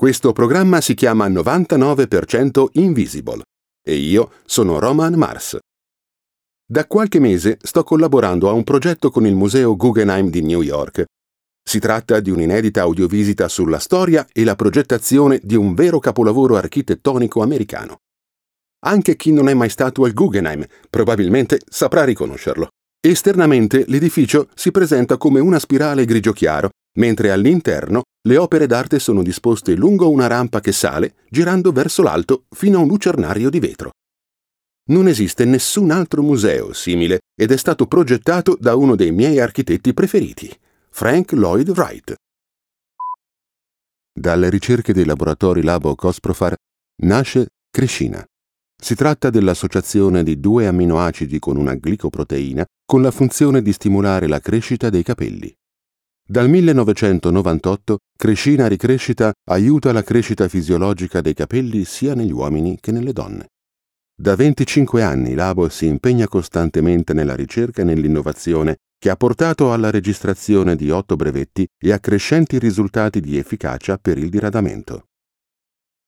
Questo programma si chiama 99% Invisible e io sono Roman Mars. Da qualche mese sto collaborando a un progetto con il Museo Guggenheim di New York. Si tratta di un'inedita audiovisita sulla storia e la progettazione di un vero capolavoro architettonico americano. Anche chi non è mai stato al Guggenheim probabilmente saprà riconoscerlo. Esternamente l'edificio si presenta come una spirale grigio chiaro, mentre all'interno le opere d'arte sono disposte lungo una rampa che sale, girando verso l'alto fino a un lucernario di vetro. Non esiste nessun altro museo simile ed è stato progettato da uno dei miei architetti preferiti, Frank Lloyd Wright. Dalle ricerche dei laboratori Labo Cosprofar nasce Crescina. Si tratta dell'associazione di due amminoacidi con una glicoproteina con la funzione di stimolare la crescita dei capelli. Dal 1998 Crescina Ricrescita aiuta la crescita fisiologica dei capelli sia negli uomini che nelle donne. Da 25 anni Labo si impegna costantemente nella ricerca e nell'innovazione che ha portato alla registrazione di 8 brevetti e a crescenti risultati di efficacia per il diradamento.